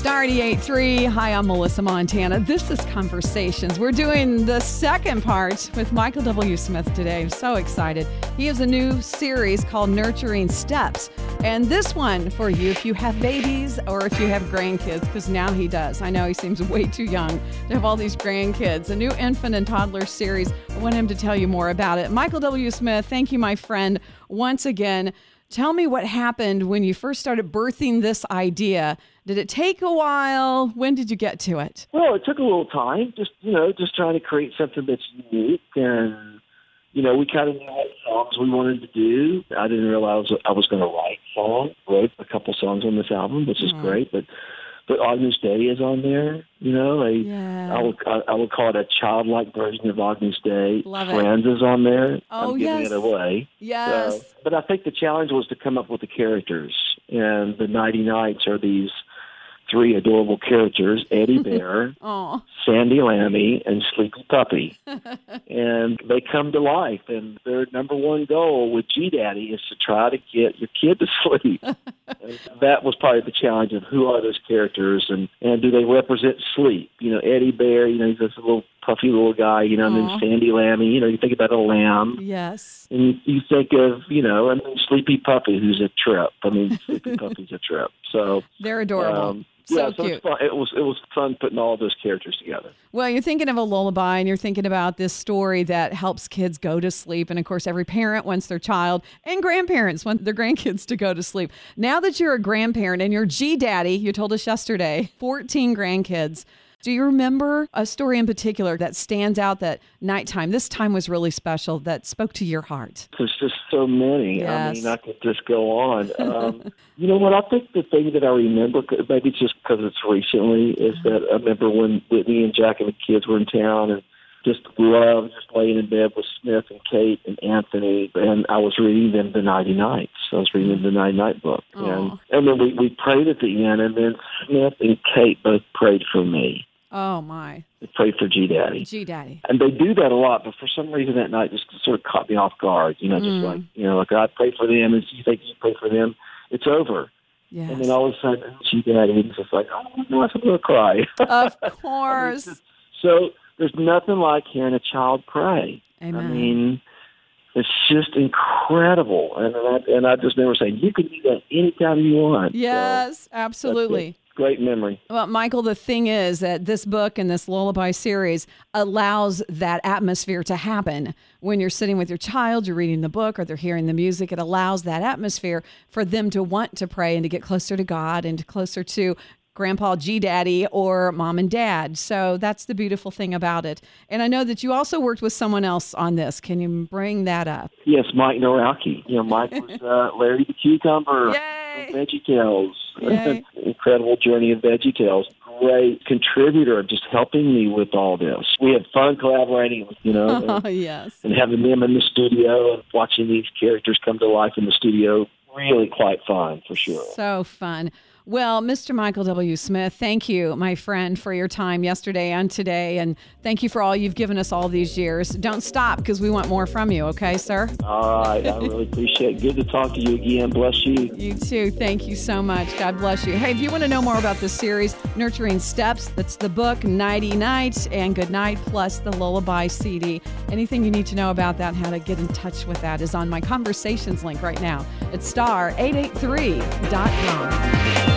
Star 88.3. Hi, I'm Melissa Montana. This is Conversations. We're doing the second part with Michael W. Smith today. I'm so excited. He has a new series called Nurturing Steps. And this one for you if you have babies or if you have grandkids, because now he does. I know he seems way too young to have all these grandkids. A new infant and toddler series. I want him to tell you more about it. Michael W. Smith, thank you, my friend, once again. Tell me what happened when you first started birthing this idea. Did it take a while? When did you get to it? Well, it took a little time, just trying to create something that's unique. And, we kind of knew what songs we wanted to do. I didn't realize I was going to write songs. Wrote a couple songs on this album, which is great. But Agnus Dei is on there, I would call it a childlike version of Agnus Dei. Love Friends is on there. Oh, I'm giving it away. Yes. But I think the challenge was to come up with the characters. And the Nighty Nights are these three adorable characters, Eddie Bear, Sandy Lammy, and Sleepy Puppy. And they come to life, and their number one goal with G-Daddy is to try to get your kid to sleep. And that was probably the challenge of who are those characters, and do they represent sleep? Eddie Bear, he's this little puffy little guy, and then Sandy Lammy, you think about a lamb. Yes. And you think of, and then Sleepy Puppy, who's a trip. Sleepy Puppy's a trip. So they're adorable. So cute. it's fun. It was fun putting all those characters together. Well, you're thinking of a lullaby, and you're thinking about this story that helps kids go to sleep. And, of course, every parent wants their child and grandparents want their grandkids to go to sleep. Now that you're a grandparent and you're G-Daddy, you told us yesterday, 14 grandkids. Do you remember a story in particular that stands out that nighttime, this time was really special, that spoke to your heart? There's just so many. Yes. I could just go on. You know what? I think the thing that I remember, maybe it's just because it's recently, is that I remember when Whitney and Jack and the kids were in town and just loved just laying in bed with Smith and Kate and Anthony, and I was reading them the Nighty Nights. I was reading the Nighty Night book. And then we prayed at the end, and then Smith and Kate both prayed for me. Oh, my. They prayed for G-Daddy. G-Daddy. And they do that a lot, but for some reason that night just sort of caught me off guard. Just like I pray for them, and you think you pray for them, it's over. Yes. And then all of a sudden, G-Daddy is just like, oh, no, I'm going to cry. Of course. So there's nothing like hearing a child pray. Amen. It's just incredible. And I just never say, you can do that anytime you want. Yes, absolutely. Great memory. Well, Michael, the thing is that this book and this lullaby series allows that atmosphere to happen. When you're sitting with your child, you're reading the book, or they're hearing the music, it allows that atmosphere for them to want to pray and to get closer to God and closer to Grandpa G-Daddy or Mom and Dad. So that's the beautiful thing about it. And I know that you also worked with someone else on this. Can you bring that up? Yes, Mike Norowski. Mike was Larry the Cucumber Yay! from VeggieTales. Incredible journey of VeggieTales. Great contributor, just helping me with all this. We had fun collaborating, yes. And having them in the studio and watching these characters come to life in the studio. Really quite fun, for sure. So fun. Well, Mr. Michael W. Smith, thank you, my friend, for your time yesterday and today, and thank you for all you've given us all these years. Don't stop, because we want more from you, okay, sir? All right. I really appreciate it. Good to talk to you again. Bless you. You too. Thank you so much. God bless you. Hey, if you want to know more about this series, Nurturing Steps, that's the book, Nighty Night and Good Night, plus the Lullaby CD. Anything you need to know about that and how to get in touch with that is on my Conversations link right now at star883.com.